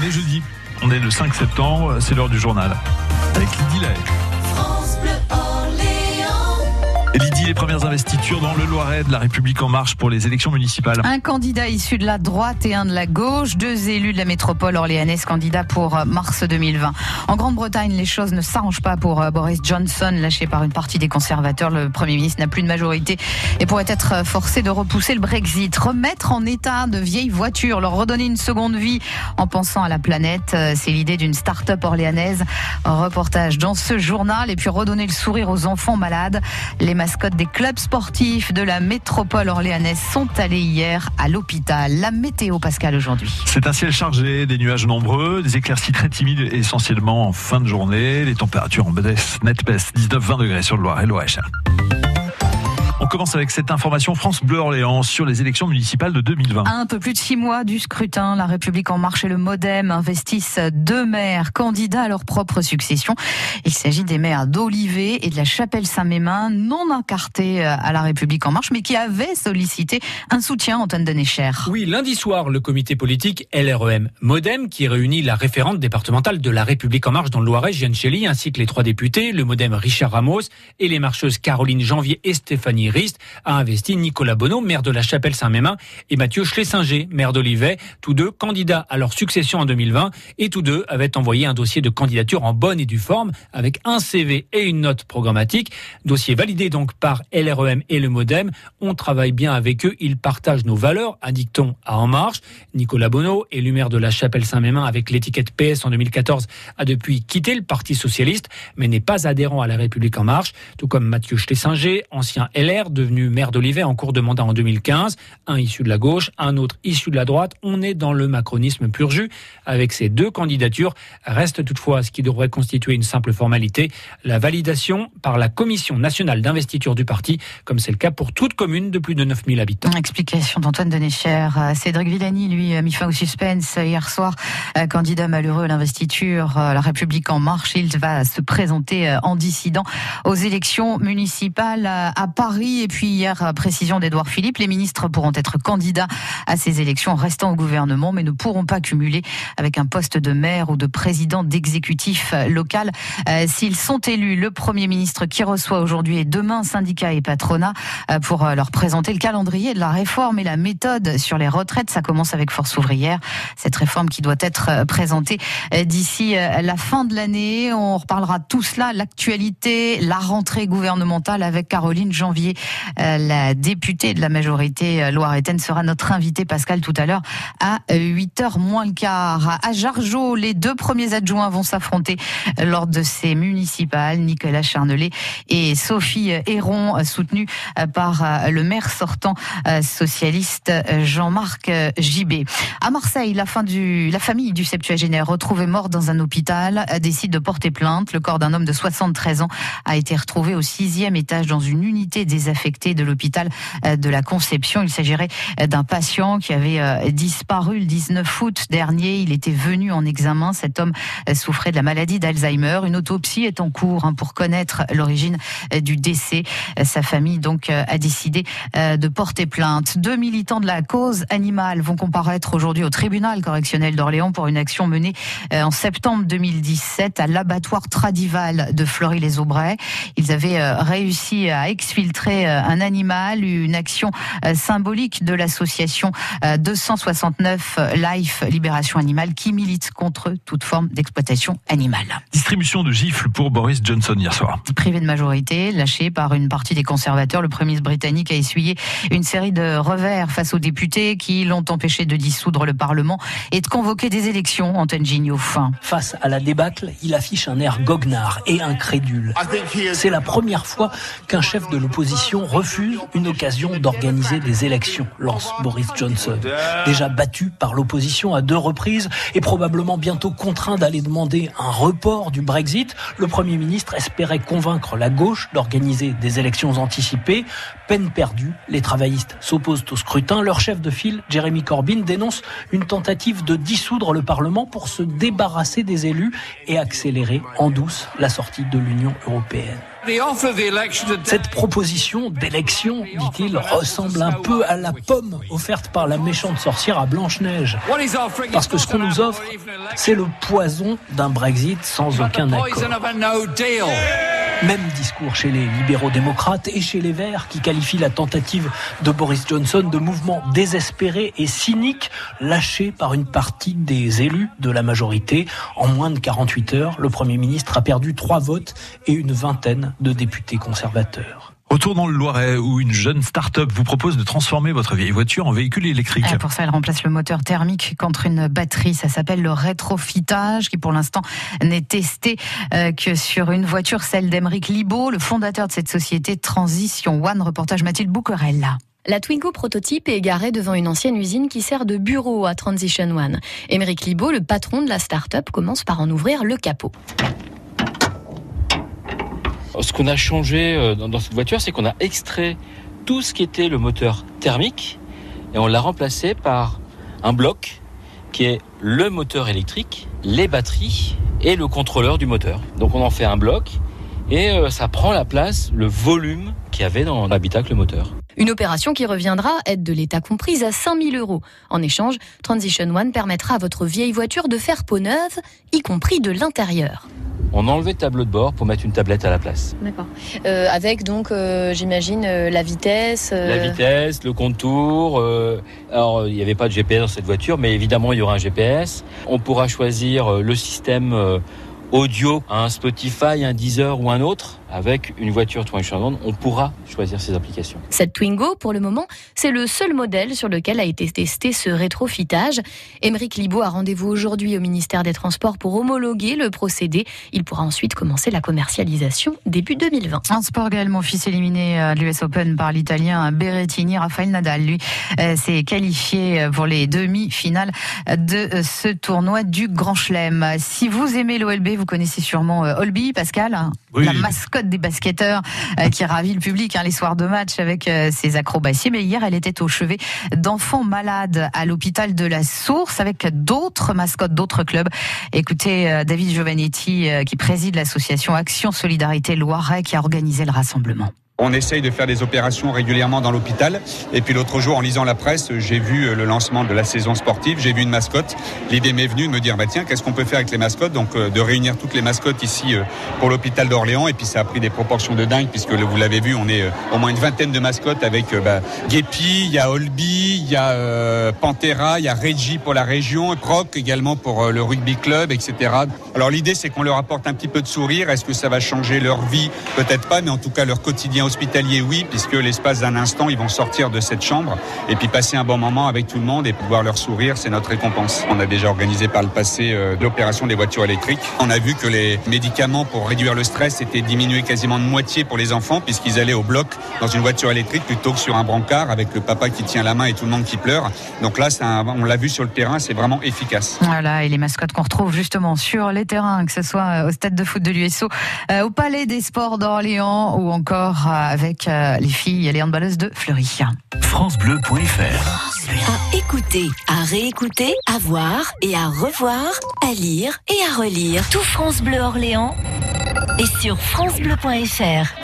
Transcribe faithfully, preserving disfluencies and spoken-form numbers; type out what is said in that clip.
On est jeudi, on est le cinq septembre, c'est l'heure du journal. Avec Lydie Lahaye. Et Lydie, les premières investitures dans le Loiret de La République En Marche pour les élections municipales. Un candidat issu de la droite et un de la gauche, deux élus de la métropole orléanaise candidats pour mars deux mille vingt. En Grande-Bretagne, les choses ne s'arrangent pas pour Boris Johnson, lâché par une partie des conservateurs. Le Premier ministre n'a plus de majorité et pourrait être forcé de repousser le Brexit. Remettre en état de vieilles voitures, leur redonner une seconde vie en pensant à la planète, c'est l'idée d'une start-up orléanaise. Reportage dans ce journal et puis redonner le sourire aux enfants malades. Les mascottes des clubs sportifs de la métropole orléanaise sont allés hier à l'hôpital. La météo, Pascal, aujourd'hui. C'est un ciel chargé, des nuages nombreux, des éclaircies très timides essentiellement en fin de journée. Les températures en baisse, nette baisse, dix-neuf à vingt degrés sur le Loiret et l'Ouest. On commence avec cette information France Bleu Orléans sur les élections municipales de deux mille vingt. Un peu plus de six mois du scrutin, La République En Marche et le MoDem investissent deux maires candidats à leur propre succession. Il s'agit des maires d'Olivet et de la Chapelle-Saint-Mémin, non incartés à La République En Marche, mais qui avaient sollicité un soutien, Antoine Denécher. Oui, lundi soir, le comité politique L R E M MoDem, qui réunit la référente départementale de La République En Marche dans le Loiret, Jeanne Chély, ainsi que les trois députés, le MoDem Richard Ramos et les marcheuses Caroline Janvier et Stéphanie Rist, a investi Nicolas Bonneau, maire de la Chapelle-Saint-Mémin, et Mathieu Schlesinger, maire d'Olivet, tous deux candidats à leur succession en deux mille vingt, et tous deux avaient envoyé un dossier de candidature en bonne et due forme, avec un C V et une note programmatique. Dossier validé donc par L R E M et le MoDem. On travaille bien avec eux, ils partagent nos valeurs, indique-t-on à En Marche. Nicolas Bonneau, élu maire de la Chapelle-Saint-Mémin avec l'étiquette P S en deux mille quatorze, a depuis quitté le Parti Socialiste, mais n'est pas adhérent à La République En Marche, tout comme Mathieu Schlesinger, ancien L R, devenu maire d'Olivet en cours de mandat en deux mille quinze, un issu de la gauche, un autre issu de la droite. On est dans le macronisme pur jus. Avec ces deux candidatures, reste toutefois ce qui devrait constituer une simple formalité, la validation par la Commission nationale d'investiture du parti, comme c'est le cas pour toute commune de plus de neuf mille habitants. Explication d'Antoine Denécher. Cédric Villani, lui, a mis fin au suspense hier soir. Candidat malheureux à l'investiture, La République En Marche, il va se présenter en dissident aux élections municipales à Paris. Et puis hier, précision d'Édouard Philippe, les ministres pourront être candidats à ces élections restant au gouvernement, mais ne pourront pas cumuler avec un poste de maire ou de président d'exécutif local. Euh, s'ils sont élus, le Premier ministre qui reçoit aujourd'hui et demain syndicats et patronat euh, pour euh, leur présenter le calendrier de la réforme et la méthode sur les retraites. Ça commence avec Force ouvrière. Cette réforme qui doit être euh, présentée euh, d'ici euh, la fin de l'année. On reparlera de tout cela, l'actualité, la rentrée gouvernementale avec Caroline Janvier. Euh, la députée de la majorité loiretaine sera notre invitée, Pascal, tout à l'heure à huit heures moins le quart. À Jargeau, les deux premiers adjoints vont s'affronter lors de ces municipales. Nicolas Charnelet et Sophie Héron, soutenus par le maire sortant socialiste Jean-Marc Gibet. À Marseille, la, fin du, la famille du septuagénaire retrouvé mort dans un hôpital décide de porter plainte. Le corps d'un homme de soixante-treize ans a été retrouvé au sixième étage dans une unité désaffectée de l'hôpital de la Conception. Il s'agirait d'un patient qui avait disparu le dix-neuf août dernier. Il était venu en examen. Cet homme souffrait de la maladie d'Alzheimer. Une autopsie est en cours pour connaître l'origine du décès. Sa famille donc a décidé de porter plainte. Deux militants de la cause animale vont comparaître aujourd'hui au tribunal correctionnel d'Orléans pour une action menée en septembre deux mille dix-sept à l'abattoir Tradival de Fleury-les-Aubrais. Ils avaient réussi à exfiltrer un animal, une action symbolique de l'association deux cent soixante-neuf Life Libération Animale qui milite contre toute forme d'exploitation animale. Distribution de gifles pour Boris Johnson hier soir. Privé de majorité, lâché par une partie des conservateurs, le Premier ministre britannique a essuyé une série de revers face aux députés qui l'ont empêché de dissoudre le Parlement et de convoquer des élections. Antoine Gignot. Face à la débâcle, il affiche un air goguenard et incrédule. C'est la première fois qu'un chef de l'opposition refuse une occasion d'organiser des élections, lance Boris Johnson. Déjà battu par l'opposition à deux reprises et probablement bientôt contraint d'aller demander un report du Brexit, le Premier ministre espérait convaincre la gauche d'organiser des élections anticipées. Peine perdue, les travaillistes s'opposent au scrutin. Leur chef de file, Jeremy Corbyn, dénonce une tentative de dissoudre le Parlement pour se débarrasser des élus et accélérer en douce la sortie de l'Union européenne. Cette proposition d'élection, dit-il, ressemble un peu à la pomme offerte par la méchante sorcière à Blanche-Neige. Parce que ce qu'on nous offre, c'est le poison d'un Brexit sans aucun accord. Même discours chez les libéraux démocrates et chez les Verts qui qualifient la tentative de Boris Johnson de mouvement désespéré et cynique lâché par une partie des élus de la majorité. En moins de quarante-huit heures, le Premier ministre a perdu trois votes et une vingtaine de députés conservateurs. Retour dans le Loiret où une jeune start-up vous propose de transformer votre vieille voiture en véhicule électrique. Et pour ça, elle remplace le moteur thermique contre une batterie. Ça s'appelle le rétrofitage qui pour l'instant n'est testé euh, que sur une voiture, celle d'Émeric Libaud, le fondateur de cette société Transition One. Reportage Mathilde Bouquerel. La Twingo prototype est garée devant une ancienne usine qui sert de bureau à Transition One. Émeric Libaud, le patron de la start-up, commence par en ouvrir le capot. Ce qu'on a changé dans cette voiture, c'est qu'on a extrait tout ce qui était le moteur thermique et on l'a remplacé par un bloc qui est le moteur électrique, les batteries et le contrôleur du moteur. Donc on en fait un bloc et ça prend la place, le volume qu'il y avait dans l'habitacle moteur. Une opération qui reviendra, aide de l'État comprise, à cinq mille euros. En échange, Transition One permettra à votre vieille voiture de faire peau neuve, y compris de l'intérieur. On a enlevé le tableau de bord pour mettre une tablette à la place. D'accord. Euh, avec donc, euh, j'imagine, euh, la vitesse. Euh... La vitesse, le contour. Euh, alors, il n'y avait pas de G P S dans cette voiture, mais évidemment, il y aura un G P S. On pourra choisir le système euh, audio, un Spotify, un Deezer ou un autre. Avec une voiture Transition One, on pourra choisir ses applications. Cette Twingo, pour le moment, c'est le seul modèle sur lequel a été testé ce rétrofitage. Émeric Libaud a rendez-vous aujourd'hui au ministère des Transports pour homologuer le procédé. Il pourra ensuite commencer la commercialisation début deux mille vingt. En sport également, fils éliminé à l'U S Open par l'Italien Berrettini. Rafael Nadal, lui, s'est qualifié pour les demi-finales de ce tournoi du Grand Chelem. Si vous aimez l'O L B, vous connaissez sûrement Olby, Pascal, oui. La mascotte des basketteurs euh, qui ravit le public hein, les soirs de match avec euh, ses acrobaties. Mais hier, elle était au chevet d'enfants malades à l'hôpital de la Source avec d'autres mascottes, d'autres clubs. Écoutez euh, David Giovannetti euh, qui préside l'association Action Solidarité Loiret qui a organisé le rassemblement. On essaye de faire des opérations régulièrement dans l'hôpital. Et puis l'autre jour, en lisant la presse, j'ai vu le lancement de la saison sportive. J'ai vu une mascotte. L'idée m'est venue de me dire, bah tiens, qu'est-ce qu'on peut faire avec les mascottes ? Donc euh, de réunir toutes les mascottes ici euh, pour l'hôpital d'Orléans. Et puis ça a pris des proportions de dingue puisque vous l'avez vu, on est euh, au moins une vingtaine de mascottes avec euh, bah, Guépi, il y a Olby, il y a euh, Pantera, il y a Reggie pour la région, Proc également pour euh, le rugby club, et cetera. Alors l'idée, c'est qu'on leur apporte un petit peu de sourire. Est-ce que ça va changer leur vie ? Peut-être pas, mais en tout cas leur quotidien hospitalier, oui, puisque l'espace d'un instant, ils vont sortir de cette chambre et puis passer un bon moment avec tout le monde et pouvoir leur sourire, c'est notre récompense. On a déjà organisé par le passé euh, l'opération des voitures électriques. On a vu que les médicaments pour réduire le stress étaient diminués quasiment de moitié pour les enfants puisqu'ils allaient au bloc dans une voiture électrique plutôt que sur un brancard avec le papa qui tient la main et tout le monde qui pleure. Donc là, c'est un, on l'a vu sur le terrain, c'est vraiment efficace. Voilà, et les mascottes qu'on retrouve justement sur les terrains, que ce soit au stade de foot de l'U S O, euh, au Palais des Sports d'Orléans ou encore euh, avec euh, les filles, les handballeuses de Fleury. francebleu point f r. À écouter, à réécouter, à voir et à revoir, à lire et à relire. Tout France Bleu Orléans est sur francebleu point f r.